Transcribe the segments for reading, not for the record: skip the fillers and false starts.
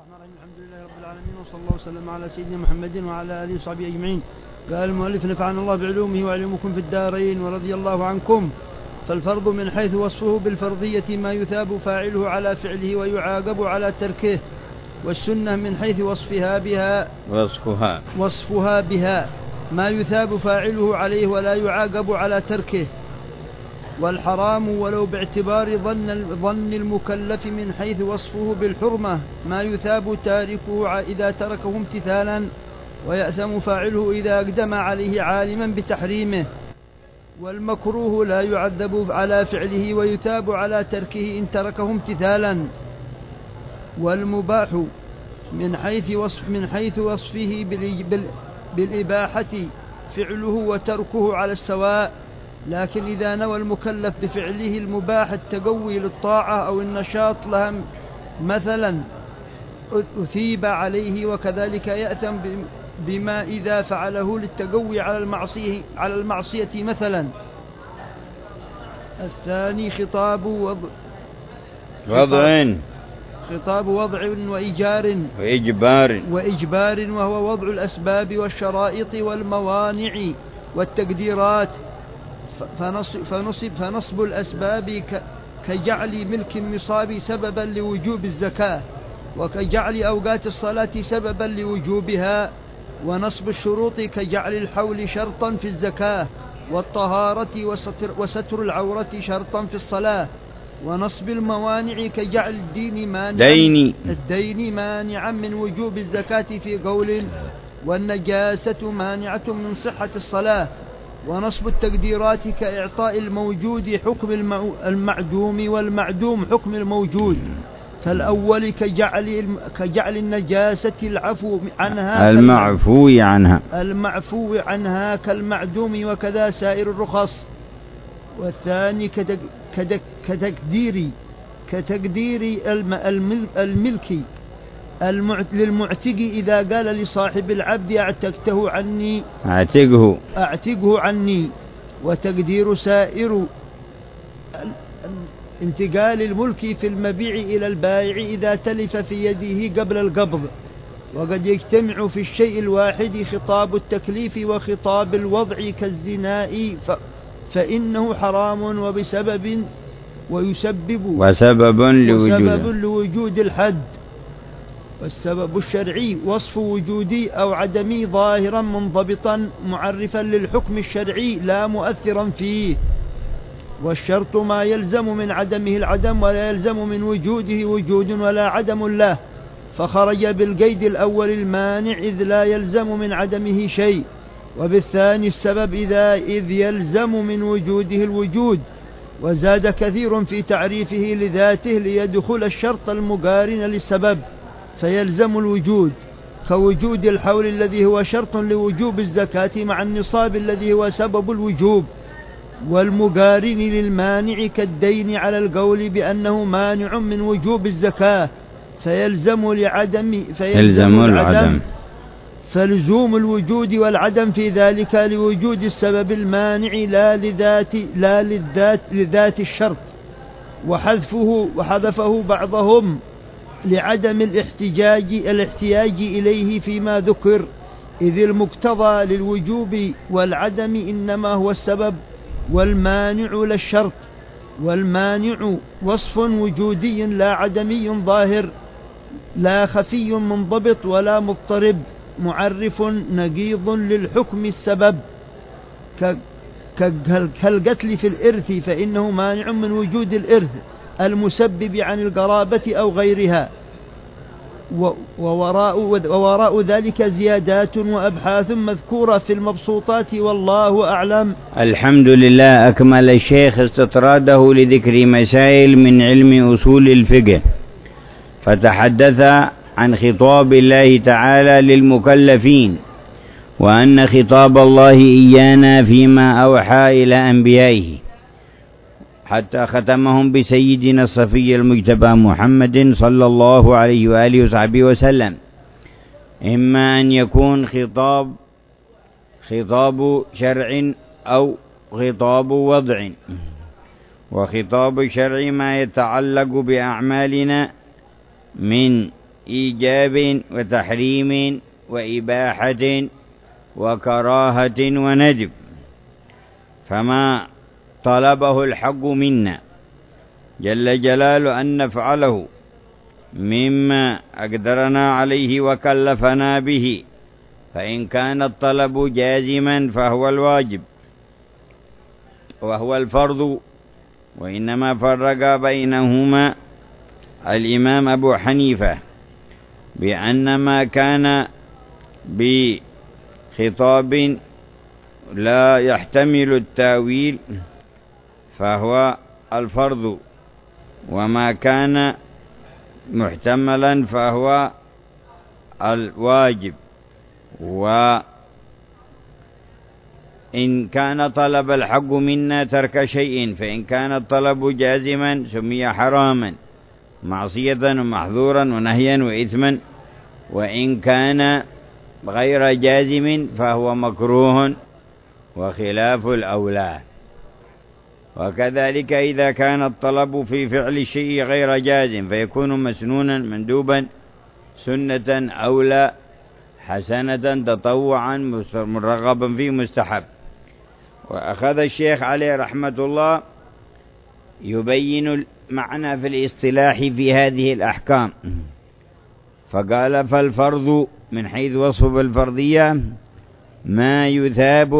الرحمن الرحيم. الحمد لله رب العالمين، وصلى الله وسلم على سيدنا محمد وعلى آله وصحبه أجمعين. قال المؤلف: نفعنا الله بعلومه وعلمكم في الدارين ورضي الله عنكم. فالفرض من حيث وصفه بالفرضية ما يثاب فاعله على فعله ويعاقب على تركه، والسنة من حيث وصفها بها ما يثاب فاعله عليه ولا يعاقب على تركه. والحرام ولو باعتبار ظن المكلف من حيث وصفه بالحرمة ما يثاب تاركه إذا تركه امتثالا، ويأثم فاعله إذا أقدم عليه عالما بتحريمه. والمكروه لا يعذب على فعله ويثاب على تركه إن تركه امتثالا. والمباح من حيث وصفه بالإباحة فعله وتركه على السواء، لكن إذا نوى المكلف بفعله المباح التقوي للطاعة أو النشاط لها مثلا أثيب عليه، وكذلك يأثم بما إذا فعله للتقوي على المعصية مثلا. الثاني خطاب وضع وإجبار، وهو وضع الأسباب والشرائط والموانع والتقديرات. فنصب الأسباب كجعل ملك النصاب سببا لوجوب الزكاة، وكجعل أوقات الصلاة سببا لوجوبها. ونصب الشروط كجعل الحول شرطا في الزكاة، والطهارة وستر العورة شرطا في الصلاة. ونصب الموانع كجعل الدين مانعا من وجوب الزكاة في قول، والنجاسة مانعة من صحة الصلاة. ونصب التقديرات كإعطاء الموجود حكم المعدوم، والمعدوم حكم الموجود. فالأول كجعل النجاسة المعفو عنها كالمعدوم، وكذا سائر الرخص. والثاني كتقدير الملك للمعتق إذا قال لصاحب العبد أعتقه عني. وتقدير سائر انتقال الملك في المبيع إلى البائع إذا تلف في يده قبل القبض. وقد يجتمع في الشيء الواحد خطاب التكليف وخطاب الوضع كالزناء، فإنه حرام وسبب لوجود الحد. والسبب الشرعي وصف وجودي أو عدمي ظاهرا منضبطا معرفا للحكم الشرعي لا مؤثرا فيه. والشرط ما يلزم من عدمه العدم ولا يلزم من وجوده وجود ولا عدم له، فخرج بالقيد الأول المانع إذ لا يلزم من عدمه شيء، وبالثاني السبب إذ يلزم من وجوده الوجود. وزاد كثير في تعريفه لذاته ليدخل الشرط المقارن للسبب فيلزم الوجود، كوجود الحول الذي هو شرط لوجوب الزكاة مع النصاب الذي هو سبب الوجوب. والمقارن للمانع كالدين على القول بأنه مانع من وجوب الزكاة فيلزم العدم. فلزوم الوجود والعدم في ذلك لوجود السبب المانع لا لذات الشرط. وحذفه بعضهم لعدم الاحتياج إليه فيما ذكر، إذ المقتضى للوجوب والعدم إنما هو السبب، والمانع للشرط. والمانع وصف وجودي لا عدمي ظاهر، لا خفي منضبط ولا مضطرب، معرف نقيض للحكم السبب، كالقتل في الإرث فإنه مانع من وجود الإرث المسبب عن القرابة أو غيرها. ووراء ذلك زيادات وأبحاث مذكورة في المبسوطات، والله أعلم. الحمد لله. أكمل الشيخ استطراده لذكر مسائل من علم أصول الفقه، فتحدث عن خطاب الله تعالى للمكلفين، وأن خطاب الله إيانا فيما أوحى إلى أنبيائه، حتى ختمهم بسيدنا الصفي المجتبى محمد صلى الله عليه وآله وصحبه وسلم. إما أن يكون خطاب شرع أو خطاب وضع. وخطاب الشرع ما يتعلق بأعمالنا من إيجاب وتحريم وإباحة وكراهة وندب، فما طلبه الحق منا جل جلاله أن نفعله مما أقدرنا عليه وكلفنا به، فإن كان الطلب جازما فهو الواجب وهو الفرض. وإنما فرق بينهما الإمام أبو حنيفة بأن ما كان بخطاب لا يحتمل التاويل فهو الفرض، وما كان محتملا فهو الواجب. وإن كان طلب الحق منا ترك شيء، فإن كان الطلب جازما سمي حراما معصية ومحظورا ونهيا وإثما، وإن كان غير جازم فهو مكروه وخلاف الأولى. وكذلك إذا كان الطلب في فعل الشيء غير جازم فيكون مسنونا مندوبا سنة أولى حسنة تطوعا مرغبا فيه مستحب. وأخذ الشيخ عليه رحمة الله يبين المعنى في الاصطلاح في هذه الأحكام، فقال: فالفرض من حيث وصف بالفرضية ما يثاب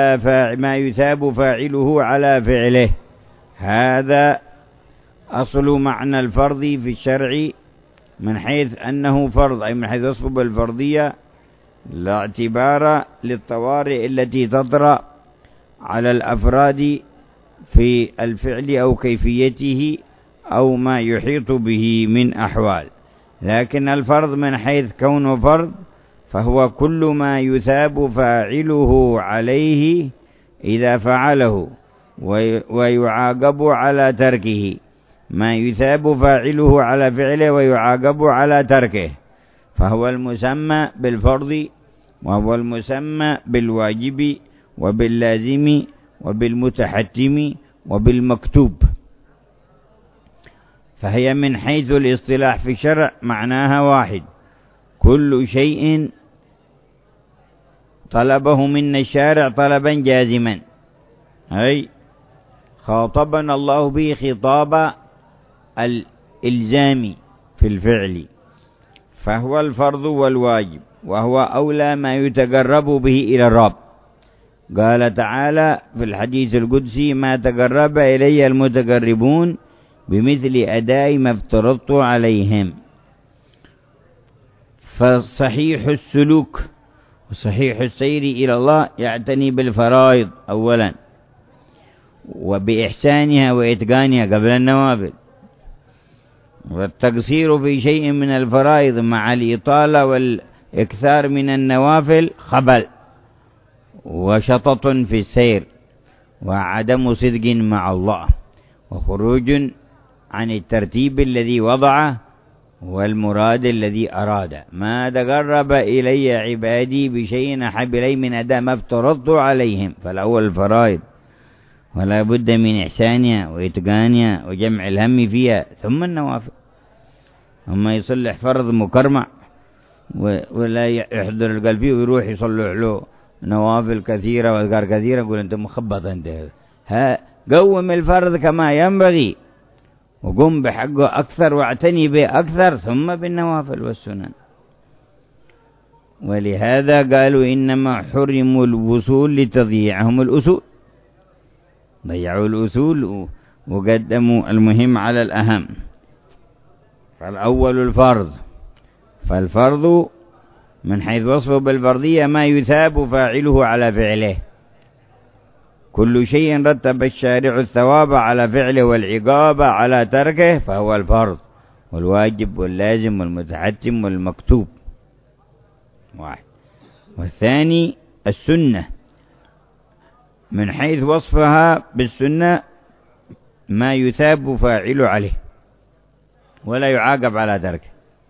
فاعله على فعله. هذا أصل معنى الفرض في الشرع من حيث أنه فرض، أي من حيث وصف بالفرضية لا اعتبار للطوارئ التي تطرأ على الأفراد في الفعل أو كيفيته أو ما يحيط به من أحوال، لكن الفرض من حيث كونه فرض فهو كل ما يثاب فاعله عليه إذا فعله ويعاقب على تركه، ما يثاب فاعله على فعله ويعاقب على تركه، فهو المسمى بالفرض، وهو المسمى بالواجب وباللازم وبالمتحتم وبالمكتوب. فهي من حيث الاصطلاح في الشرع معناها واحد: كل شيء طلبه منا الشارع طلبا جازما، أي خاطبنا الله به خطاب الإلزام في الفعل، فهو الفرض والواجب، وهو أولى ما يتقرب به إلى الرب. قال تعالى في الحديث القدسي: ما تقرب إلي المتقربون بمثل أداء ما افترضت عليهم. فصحيح السلوك وصحيح السير إلى الله يعتني بالفرائض أولا وبإحسانها وإتقانها قبل النوافل، والتقصير في شيء من الفرائض مع الإطالة والإكثار من النوافل خبل وشطط في السير وعدم صدق مع الله وخروج عن الترتيب الذي وضعه والمراد الذي أراد. ما تقرب إلي عبادي بشيء أحب إلي من أداء ما افترضت عليهم، فالأول الفرائض ولا بد من إحسانها وإتقانها وجمع الهم فيها، ثم النوافل. أما يصلح فرض مكرمع ولا يحضر القلب فيه ويروح يصلح له نوافل كثيرة وأذكار كثيرة، يقول أنت مخبط أنت. قوم الفرض كما ينبغي وقم بحقه أكثر واعتني به أكثر، ثم بالنوافل والسنن. ولهذا قالوا إنما حرموا الوصول لتضييعهم الأصول، ضيعوا الأصول وقدموا المهم على الأهم. فالأول الفرض، فالفرض من حيث وصفه بالفرضية ما يثاب فاعله على فعله. كل شيء رتب الشارع الثواب على فعله والعقاب على تركه فهو الفرض والواجب واللازم والمتحتم والمكتوب واحد. والثاني السنة، من حيث وصفها بالسنة ما يثاب فاعله عليه ولا يعاقب على تركه،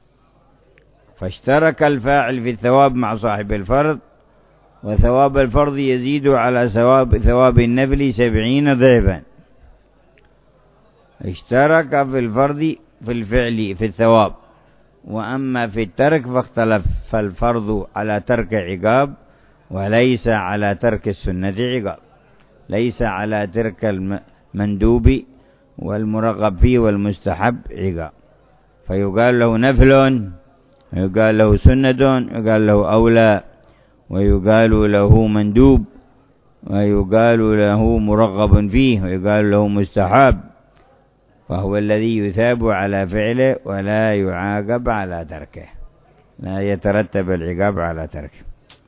فاشترك الفاعل في الثواب مع صاحب الفرض، وثواب الفرض يزيد على ثواب النفل 70 ضعفا. اشترك في الفرض في الفعل في الثواب، وأما في الترك فاختلف، فالفرض على ترك عقاب وليس على ترك السنة عقاب، ليس على ترك المندوب والمرغب فيه والمستحب عقاب، فيقال له نفل ويقال له سنة ويقال له أولى ويقال له مندوب ويقال له مرغب فيه ويقال له مستحب، فهو الذي يثاب على فعله ولا يعاقب على تركه، لا يترتب العقاب على تركه.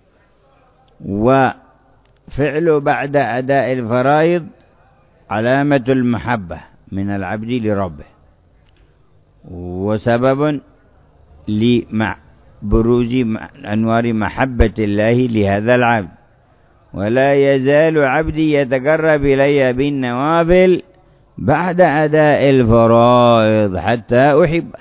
وفعله بعد أداء الفرائض علامة المحبة من العبد لربه، وسبب لبروز أنوار محبة الله لهذا العبد. ولا يزال عبدي يتقرب إلي بالنوافل بعد أداء الفرائض حتى أحبه،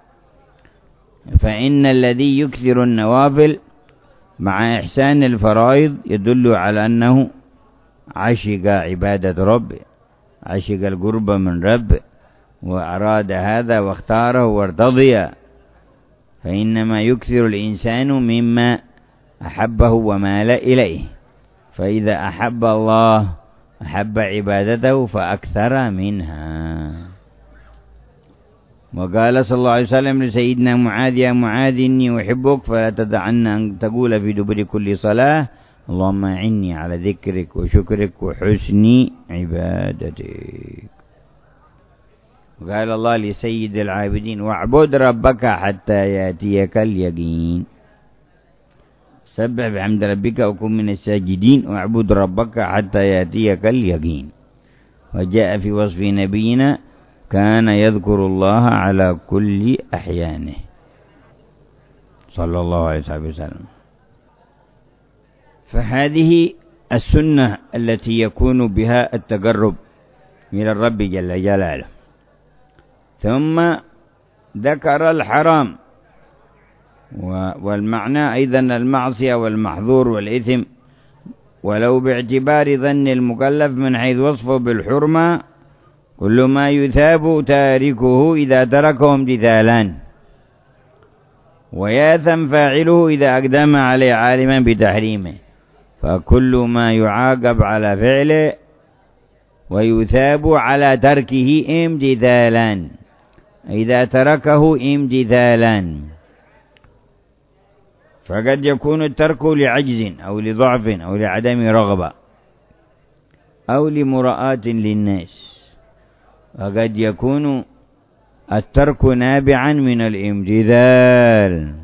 فإن الذي يكثر النوافل مع إحسان الفرائض يدل على أنه عشق عبادة ربه، عشق القرب من ربه، وأراد هذا واختاره وارتضي. فإنما يكثر الإنسان مما أحبه ومال إليه، فإذا أحب الله أحب عبادته فأكثر منها. وقال صلى الله عليه وسلم لسيدنا معاذ: يا معاذ إني أحبك فلا تدعن أن تقول في دبر كل صلاة اللهم أعني على ذكرك وشكرك وحسن عبادتك. وقال الله لسيد العابدين: واعبد ربك حتى يأتيك اليقين. سبح بحمد ربك وكن من الساجدين واعبد ربك حتى يأتيك اليقين. وجاء في وصف نبينا: كان يذكر الله على كل أحيانه صلى الله عليه وسلم. فهذه السنة التي يكون بها التقرب إلى الرب جل جلاله. ثم ذكر الحرام، والمعنى أيضا المعصية والمحظور والإثم، ولو باعتبار ظن المكلف من حيث وصفه بالحرمة كل ما يثاب تاركه إذا تركه امتثالا، وياثم فاعله إذا أقدم عليه عالما بتحريمه، فكل ما يعاقب على فعله ويثاب على تركه امتثالا إذا تركه امتثالا. فقد يكون الترك لعجز أو لضعف أو لعدم رغبة أو لمراءة للناس، وقد يكون الترك نابعا من الامتثال،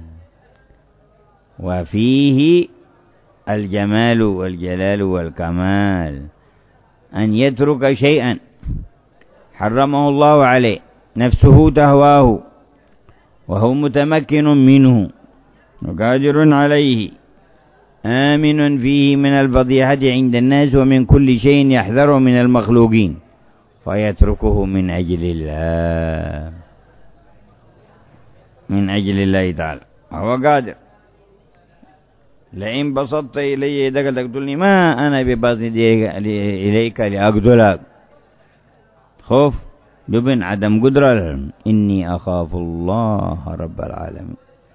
وفيه الجمال والجلال والكمال أن يترك شيئا حرمه الله عليه نفسه تهواه وهو متمكن منه وقادر عليه آمن فيه من الفضيحة عند الناس ومن كل شيء يحذره من المخلوقين، فيتركه من أجل الله، من أجل الله تعالى. هو قادر. لئن بسطت إلي يدك تقتلني ما أنا بباسط إليك لأقتلك. خوف جبن عدم قدرة. إني أخاف الله رب العالمين،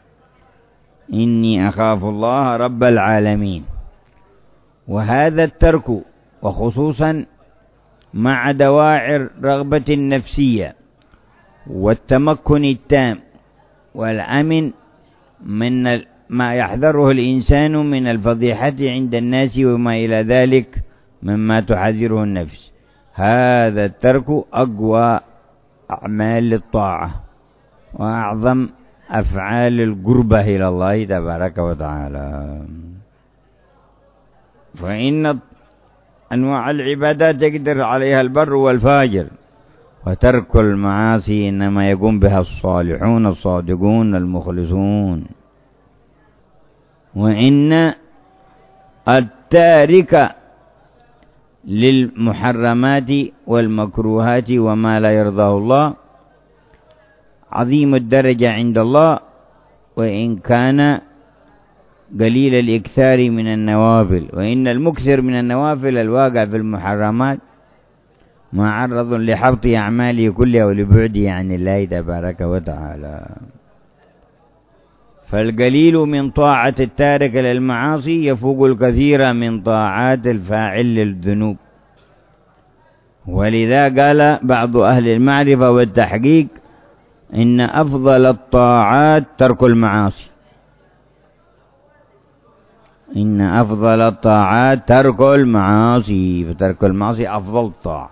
إني أخاف الله رب العالمين. وهذا الترك وخصوصا مع دواعي الرغبة النفسية والتمكن التام والأمن من ما يحذره الإنسان من الفضيحة عند الناس وما إلى ذلك مما تحذره النفس، هذا الترك أقوى أعمال الطاعة وأعظم أفعال القربة إلى الله تبارك وتعالى. فإن أنواع العبادات يقدر عليها البر والفاجر، وترك المعاصي إنما يقوم بها الصالحون الصادقون المخلصون. وإن التارك للمحرمات والمكروهات وما لا يرضاه الله عظيم الدرجة عند الله، وإن كان قليل الإكثار من النوافل. وإن المكثر من النوافل الواقع في المحرمات معرض لحبط أعماله كلها ولبعده عن الله تبارك وتعالى. فالقليل من طاعة التارك للمعاصي يفوق الكثير من طاعات الفاعل للذنوب. ولذا قال بعض أهل المعرفة والتحقيق إن أفضل الطاعات ترك المعاصي، إن أفضل الطاعات ترك المعاصي، فترك المعاصي أفضل طاعة.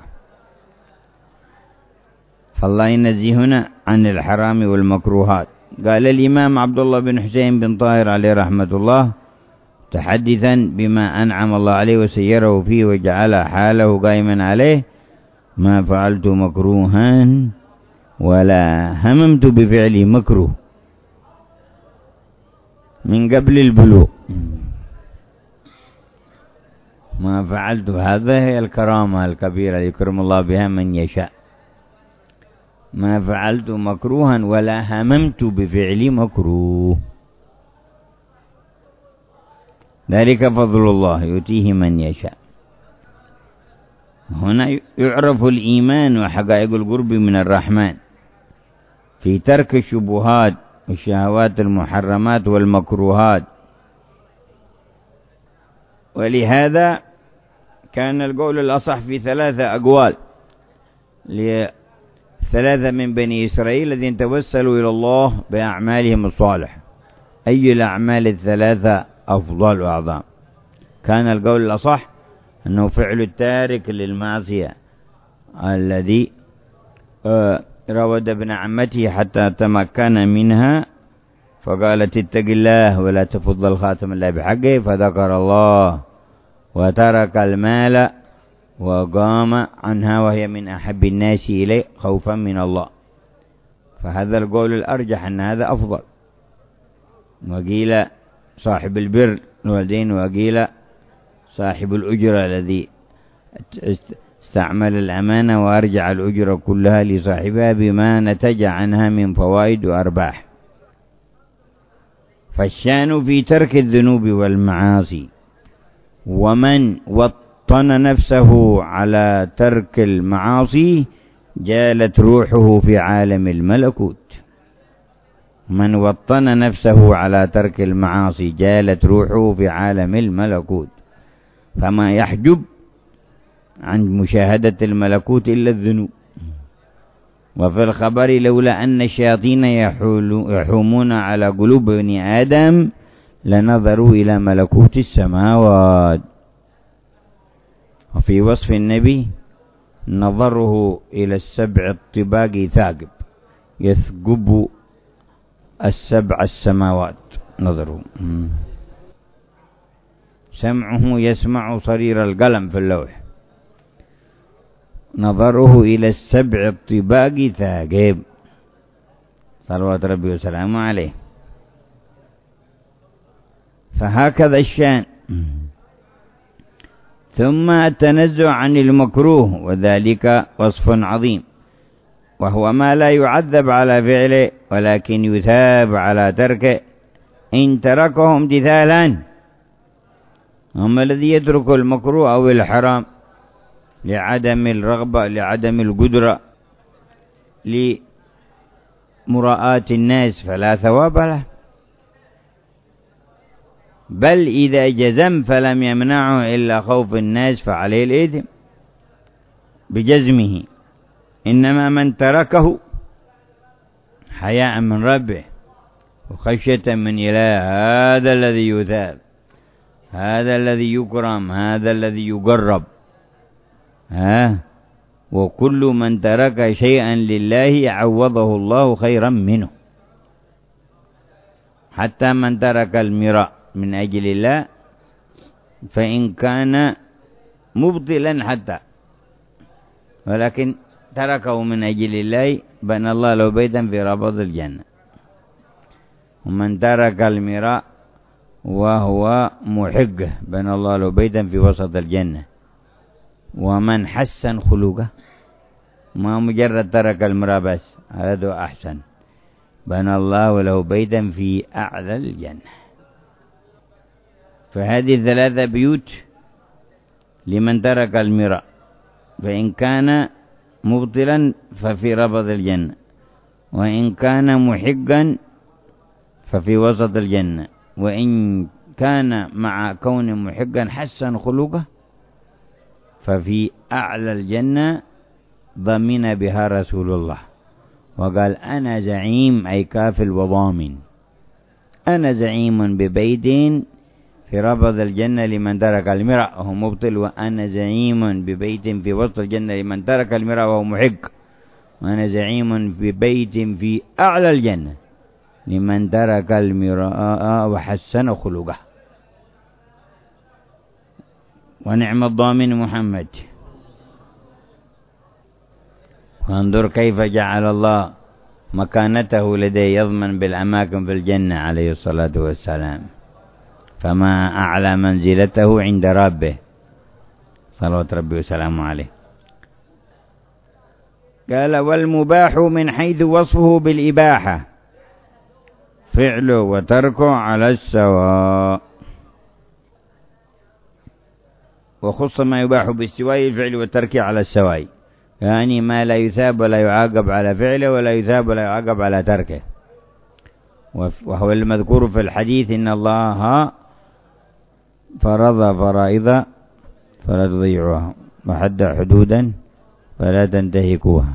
فالله ينزهنا عن الحرام والمكروهات. قال الإمام عبد الله بن حسين بن طاهر عليه رحمة الله تحدثا بما أنعم الله عليه وسيره فيه وجعل حاله قائما عليه: ما فعلت مكروها ولا هممت بفعل مكروه من قبل البلوغ. ما فعلت، هذا هي الكرامة الكبيرة يكرم الله بها من يشاء. ما فعلت مكروها ولا هممت بفعل مكروه، ذلك فضل الله يؤتيه من يشاء. هنا يعرف الإيمان وحقائق القرب من الرحمن في ترك الشبهات والشهوات المحرمات والمكروهات. ولهذا كان القول الأصح في 3 أقوال ل3 من بني إسرائيل الذين توسلوا إلى الله بأعمالهم الصالحة: أي الأعمال 3 أفضل وأعظم؟ كان القول الأصح أنه فعل التارك للمعصية الذي راود ابن عمته حتى تمكن منها فقالت: اتق الله ولا تفض الخاتم الله بحقه، فذكر الله وترك المال وقام عنها وهي من أحب الناس إليه خوفا من الله. فهذا القول الأرجح أن هذا أفضل. وقيل صاحب البر الوالدين، وقيل صاحب الأجرة الذي استعمل الأمانة وأرجع الأجرة كلها لصاحبها بما نتج عنها من فوائد وأرباح. فالشان في ترك الذنوب والمعاصي، ومن وطن نفسه على ترك المعاصي جالت روحه في عالم الملكوت. من وطن نفسه على ترك المعاصي جالت روحه في عالم الملكوت، فما يحجب عن مشاهدة الملكوت إلا الذنوب. وفي الخبر: لولا أن الشياطين يحومون على قلوب بني آدم لنظروا إلى ملكوت السماوات. وفي وصف النبي: نظره إلى 7 الطباق ثاقب يثقب 7 السماوات نظره. سمعه يسمع صرير القلم في اللوح. نظره إلى 7 الطباق ثاقب، صلوات ربي وسلامه عليه. فهكذا الشان. ثم التنزه عن المكروه، وذلك وصف عظيم، وهو ما لا يعذب على فعله ولكن يثاب على تركه إن تركه امتثالا. أما الذي يترك المكروه أو الحرام لعدم الرغبة، لعدم القدرة، لمراءاة الناس، فلا ثواب له. بل إذا جزم فلم يمنعه إلا خوف الناس فعليه الإثم بجزمه. إنما من تركه حياء من ربه وخشية من إله، هذا الذي يثاب، هذا الذي يكرم، هذا الذي يقرب. وكل من ترك شيئا لله عوضه الله خيرا منه، حتى من ترك المراء من أجل الله فإن كان مبطلا حتى، ولكن تركه من أجل الله بنى الله له بيتا في ربض الجنة. ومن ترك المراء وهو محق بنى الله له بيتا في وسط الجنة. ومن حسن خلقه، ما مجرد ترك المراء بس، هذا أحسن، بنى الله له بيتا في أعلى الجنة. فهذه 3 بيوت لمن ترك المراء، فإن كان مبطلا ففي ربض الجنة، وإن كان محقا ففي وسط الجنة، وإن كان مع كون محقا حسن خلقه ففي أعلى الجنة ضمن بها رسول الله وقال أنا زعيم، أي كافل وضامن، أنا زعيم ببيت في ربض الجنة لمن ترك المرأة وهو مبطل، وأنا زعيم ببيت في وسط الجنة لمن ترك المرأة وهو محق، وأنا زعيم ببيت في أعلى الجنة لمن ترك المرأة وحسن خلقه. ونعم الضامن محمد. وانظر كيف جعل الله مكانته لديه يضمن بالأماكن في الجنة عليه الصلاة والسلام، فما أعلى منزلته عند ربه صلوات ربي وسلامه عليه. قال والمباح من حيث وصفه بالإباحة فعله وتركه على السواء، وخص ما يباح باستواء الفعل والترك على السواء، يعني ما لا يثاب ولا يعاقب على فعله ولا يثاب ولا يعاقب على تركه، وهو المذكور في الحديث إن الله فرض فرائض فلا تضيعوها وحد حدودا فلا تنتهكوها،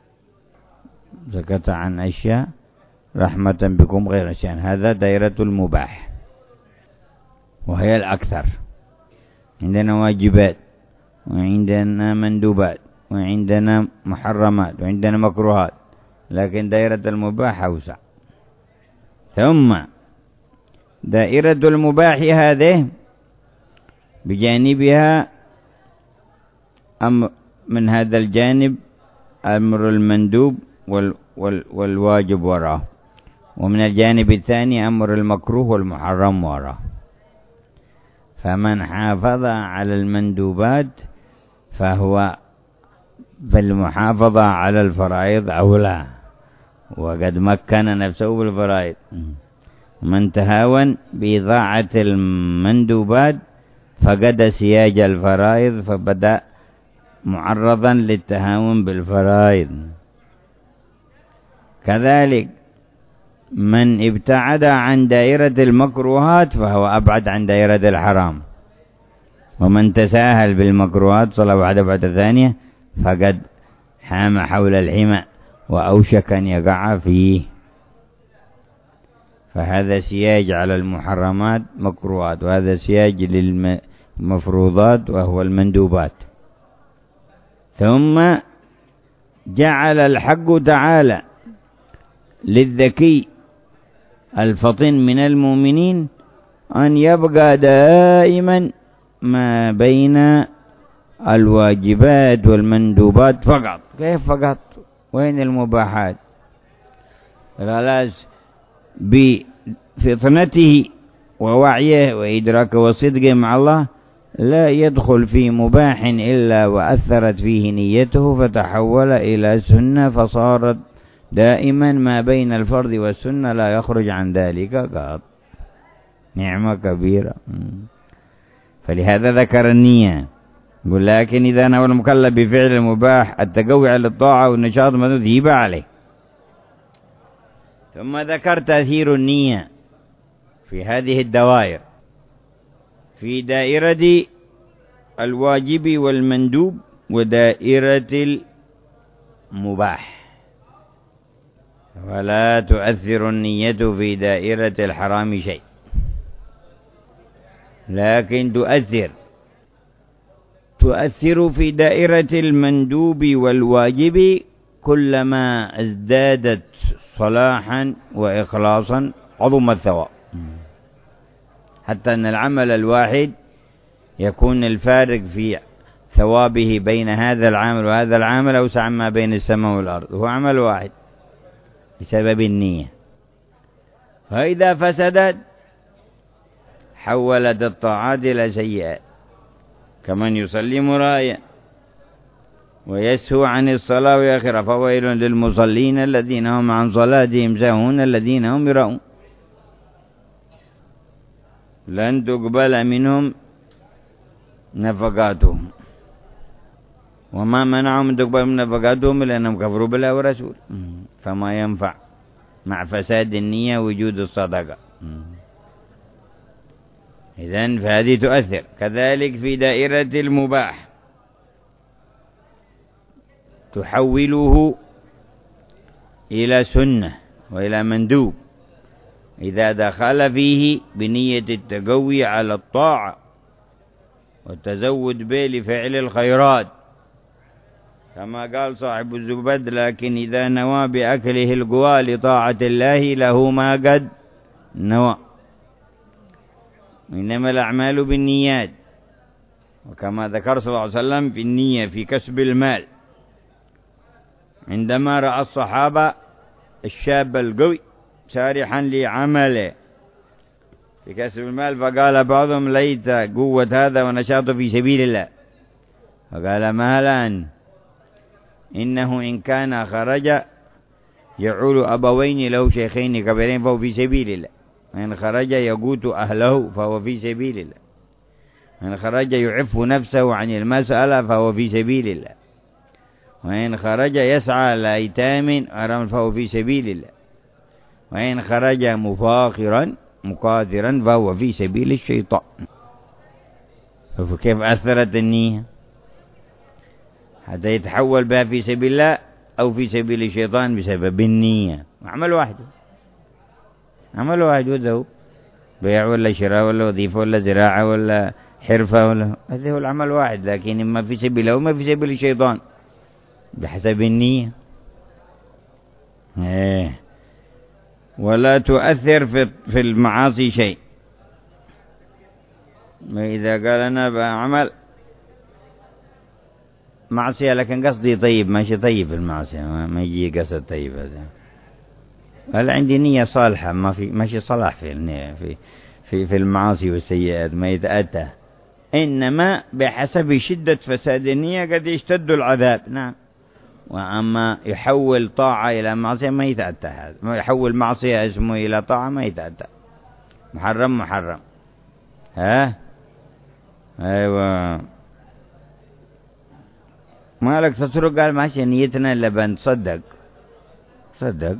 سكت عن أشياء رحمة بكم غير شأن. هذا دائرة المباح وهي الأكثر. عندنا واجبات وعندنا مندوبات وعندنا محرمات وعندنا مكروهات، لكن دائرة المباح أوسع. ثم دائرة المباح هذه بجانبها من هذا الجانب أمر المندوب والواجب وراءه، ومن الجانب الثاني أمر المكروه والمحرم وراءه. فمن حافظ على المندوبات فهو بالمحافظة على الفرائض أولى، وقد مكن نفسه بالفرائض. من تهاون بإضاعة المندوبات فقد سياج الفرائض فبدأ معرضا للتهاون بالفرائض. كذلك من ابتعد عن دائرة المكروهات فهو أبعد عن دائرة الحرام، ومن تساهل بالمكروهات صلى واحدة بعد الثانية فقد حام حول الحمى وأوشك أن يقع فيه. فهذا سياج على المحرمات مكروهات، وهذا سياج للمفروضات وهو المندوبات. ثم جعل الحق تعالى للذكي الفطن من المؤمنين أن يبقى دائما ما بين الواجبات والمندوبات فقط. كيف فقط؟ وين المباحات؟ خلاص بفطنته ووعيه وإدراكه وصدقه مع الله لا يدخل في مباح إلا وأثرت فيه نيته فتحول إلى سنة، فصارت دائما ما بين الفرض والسنة لا يخرج عن ذلك قط. نعمة كبيرة. فلهذا ذكر النية، يقول لكن إذا نوى المكلف بفعل المباح التقوي على الطاعة والنشاط ما تذهب عليه. ثم ذكر تأثير النية في هذه الدوائر، في دائرة الواجب والمندوب ودائرة المباح. ولا تؤثر النية في دائرة الحرام شيء، لكن تؤثر في دائرة المندوب والواجب كلما ازدادت صلاحا وإخلاصا عظم الثواب، حتى أن العمل الواحد يكون الفارق في ثوابه بين هذا العمل وهذا العمل أوسع ما بين السماء والأرض، هو عمل واحد بسبب النية. فإذا فسدت حولت الطاعات إلى سيئات، كمن يصلي مرايا ويسهو عن الصلاة ويأخرها، فويل للمصلين الذين هم عن صلاتهم ساهون الذين هم يراءون لن تقبل منهم نفقاتهم. وما منعهم من تقبل من نفقاتهم لأنهم كفروا بالله ورسوله، فما ينفع مع فساد النية وجود الصدقة. إذن فهذه تؤثر. كذلك في دائرة المباح تحوله إلى سنة وإلى مندوب إذا دخل فيه بنية التقوي على الطاعة والتزود به لفعل الخيرات، كما قال صاحب الزبد: لكن إذا نوى بأكله القوى لطاعة الله له ما قد نوى. إنما الأعمال بالنيات، وكما ذكر صلى الله عليه وسلم في النية في كسب المال، عندما رأى الصحابة الشاب القوي سارحا لعمله في كسب المال، فقال بعضهم: ليت قوة هذا ونشاطه في سبيل الله. فقال: مهلا، إنه إن كان خرج يعول أبوين له شيخين كبيرين فهو في سبيل الله، وإن خرج يقوت أهله فهو في سبيل الله، وإن خرج يعف نفسه عن المسألة فهو في سبيل الله، وإن خرج يسعى لأيتام فهو في سبيل الله، وإن خرج مفاخرا مقاترا فهو في سبيل الشيطان. فكيف أثرت النية حتى يتحول بها في سبيل الله أو في سبيل الشيطان بسبب النية؟ عمل واحد، عمل واحد، وده بيع ولا شراء ولا وظيفة ولا زراعة ولا حرفة ولا، هذا هو العمل واحد، لكن إما في سبيل الله وما في سبيل الشيطان بحسب النية. ولا تؤثر في المعاصي شيء. إذا قال أنا بعمل معصية لكن قصدي طيب، ماشي طيب في المعصية، ما يجي قصد طيب، هل عندي نية صالحة، ماشي صلاح في المعاصي والسيئات، ما يتأتى. إنما بحسب شدة فساد النية قد يشتد العذاب. نعم. وأما يحول طاعة إلى معصية ما يتأتى هذا، ما يحول معصية اسمه إلى طاعة ما يتأتى. محرم محرم. أيوة. مالك تسرق؟ قال ماشي، نيتنا إلا بنتصدق. صدق.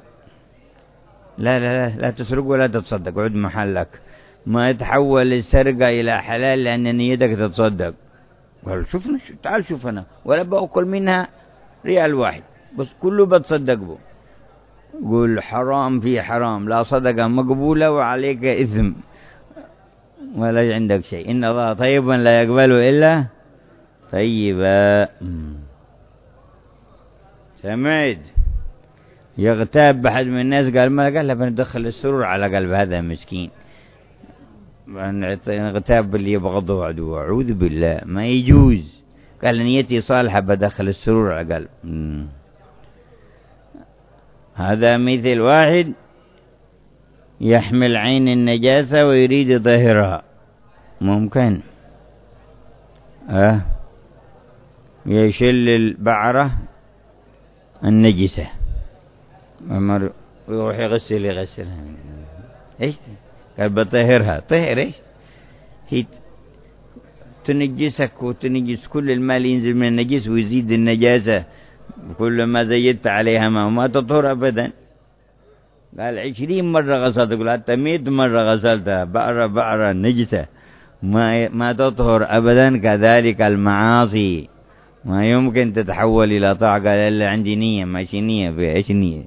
لا تسرق ولا تتصدق، عد محلك. ما يتحول السرقة إلى حلال لأن نيتك تتصدق. قال شوفنا، تعال شوفنا، ولا بأكل منها ريال واحد، بس كله بتصدق به. قول حرام في حرام، لا صدقة مقبولة وعليك إثم ولا عندك شيء. إن الله طيبا لا يقبله إلا طيبا. سمعت يغتاب بحد من الناس، قال ما قال له بندخل السرور على قلب هذا مسكين، نغتاب اللي يبغضه عدو، أعوذ بالله، ما يجوز. قال نيتي صالحة بدخل السرور على قلب. هذا مثل واحد يحمل عين النجاسة ويريد يطهرها، ممكن يشل البعرة النجسة ويروح يغسلها. ايش قال بطهرها؟ طهر ايش؟ هي تنجسك وتنجس كل الماء ينزل من النجس ويزيد النجاسة كل ما زيدت عليها ما تطهر أبدا. قال 20 مرة غسلت، قال حتى 100 مرة غسلتها، بعرة نجسة ما تطهر أبدا. كذلك المعاصي ما يمكن تتحول إلى طاعة. قال إلا عندي نية، ماشي نية في إيش نية.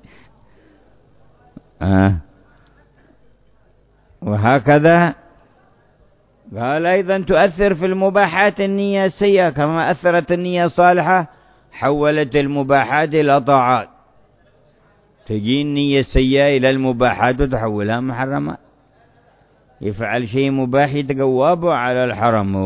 وهكذا قال أيضا تؤثر في المباحات النية السيئة، كما أثرت النية الصالحة حولت المباحات إلى طاعات. تجي النية السيئة إلى المباحات وتحولها محرمات. يفعل شيء مباح يتقوابه على الحرم،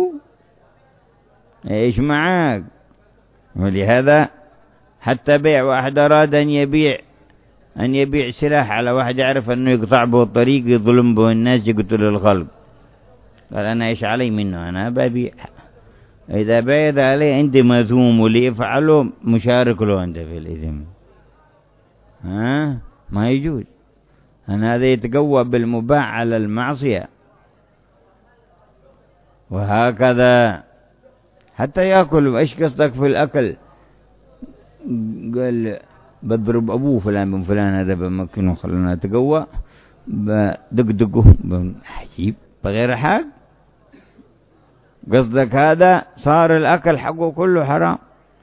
إيش معاك؟ ولهذا حتى بيع، واحد أراد أن يبيع سلاح على واحد يعرف أنه يقطع به الطريق يظلم به الناس يقتل الخلق، قال أنا إيش علي منه؟ أنا ببيع. إذا بعد عليه أنت مذموم، واللي يفعله مشارك له أنت في الإثم. ما يجوز أن هذا يتقوى بالمباح على المعصية. وهكذا حتى يأكل. إيش قصدك في الأكل؟ قال بضرب أبوه فلان بن فلان هذا بمكنه خلنا نتقوى، بدقدقه عجيب بغير حق. قصدك هذا صار الأكل حقه كله حرام.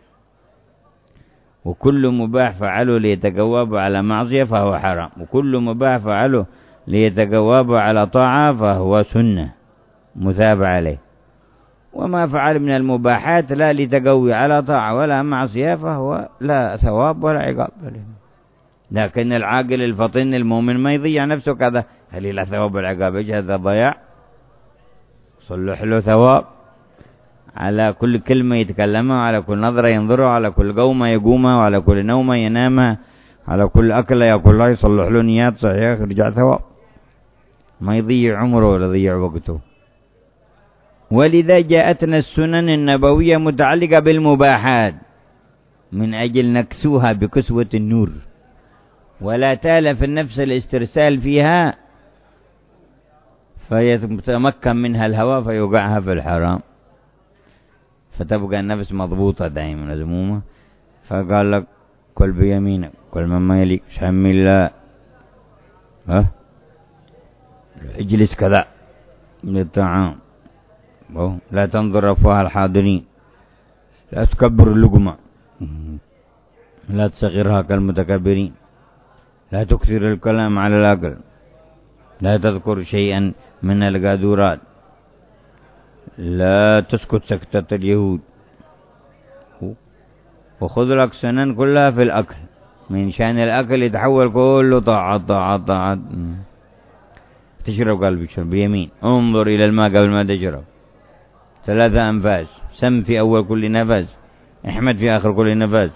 وكل مباح فعله ليتقوى على معصية فهو حرام، وكل مباح فعله ليتقوى على طاعة فهو سنة مثاب عليه. وما فعل من المباحات لا لتقوي على طاعة ولا معصية فهو لا ثواب ولا عقاب. لكن العاقل الفطن المؤمن ما يضيع نفسه كذا، هل لا ثواب والعقاب؟ ايش هذا ضياع؟ صلح له ثواب على كل كلمة يتكلمها، على كل نظرة ينظرها، على كل قومة يقومها، وعلى كل نومة ينامها، على كل أكلة يأكلها، يصلح له نيات صحيحة يرجع ثواب، ما يضيع عمره ولا يضيع وقته. ولذا جاءتنا السنن النبوية متعلقة بالمباحات من أجل نكسوها بكسوة النور، ولا تالف النفس الاسترسال فيها فيتمكن منها الهوى فيوقعها في الحرام، فتبقى النفس مضبوطة دائما مذمومة. فقال لك كل بيمينك، كل مما يليك، سم الله، اجلس كذا للطعام، لا تنظر أفواه الحاضرين، لا تكبر اللقمة، لا تصغرها كالمتكبرين، لا تكثر الكلام على الأكل، لا تذكر شيئا من القاذورات، لا تسكت سكتة اليهود. وخذ لك سنن كلها في الأكل، من شان الأكل يتحول كله طاعات. تشرب قلبك شرب بيمين، انظر إلى الماء قبل ما تشرب، 3 أنفاس، سم في أول كل نفس، احمد في آخر كل نفس.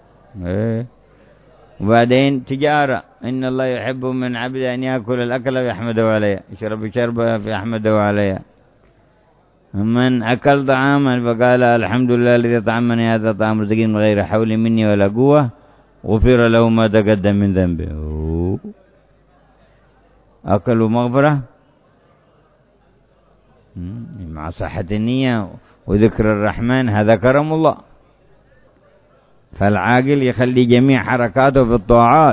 وبعدين تجارة، إن الله يحب من عبد أن يأكل الأكل ويحمده عليه، يشرب شربه فيحمده عليه. من أكل طعاما فقال الحمد لله الذي أطعمني هذا طعام رزقي من غير حول مني ولا قوة، غفر له ما تقدم من ذنبه. أكل مغفرة مع صحة النية وذكر الرحمن، هذا كرم الله. فالعاقل يخلي جميع حركاته في الطاعات.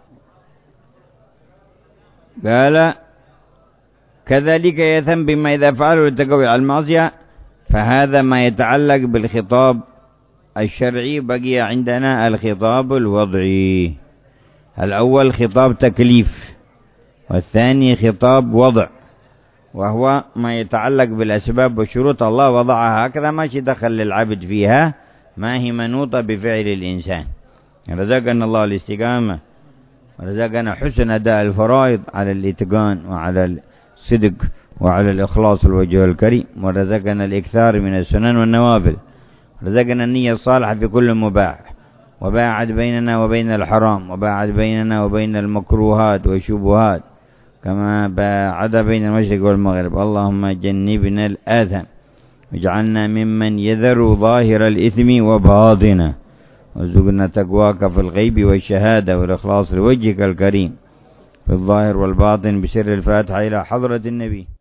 قال كذلك يثم بما إذا فعله للتقوي على المعصية، فهذا ما يتعلق بالخطاب الشرعي. بقي عندنا الخطاب الوضعي، الأول خطاب تكليف، والثاني خطاب وضع، وهو ما يتعلق بالأسباب والشروط الله وضعها هكذا، ماشي دخل للعبد فيها، ما هي منوطة بفعل الإنسان. رزقنا الله الاستقامة، ورزقنا حسن أداء الفرائض على الإتقان وعلى الصدق وعلى الإخلاص الوجه الكريم، ورزقنا الإكثار من السنن والنوافل، رزقنا النية الصالحة في كل مباح، وباعد بيننا وبين الحرام، وباعد بيننا وبين المكروهات والشبهات كما باعد بين المشرق والمغرب. اللهم جنبنا الآثم، واجعلنا ممن يذر ظاهر الإثم وباطنه، وارزقنا تقواك في الغيب والشهادة والإخلاص لوجهك الكريم في الظاهر والباطن، بسر الفاتحة إلى حضرة النبي.